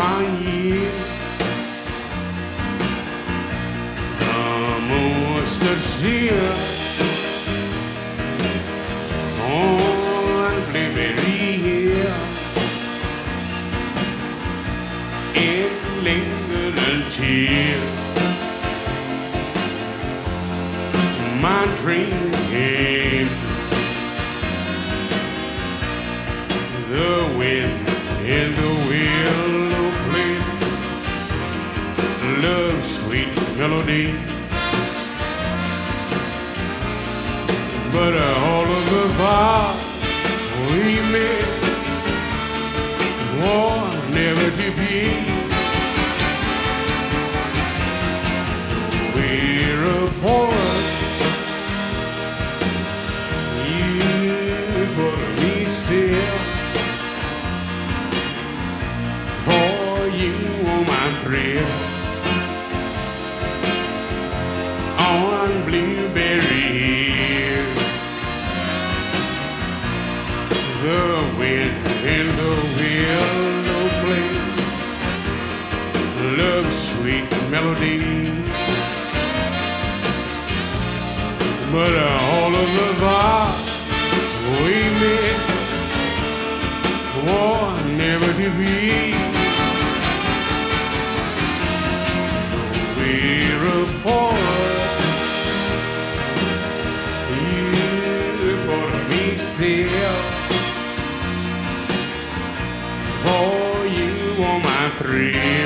my year. The moon stood still on Blueberry Hill. It lingered until my dream came. The wind in the willow played love's sweet melody, but all of the vows we made war never to be. We're apart. You for me still. For you on my thrill. On Blueberry Hill. The wind in the willow play love's sweet melody, but all of the vows we made war never to be. We're apart. You for me still. For you on my thrill.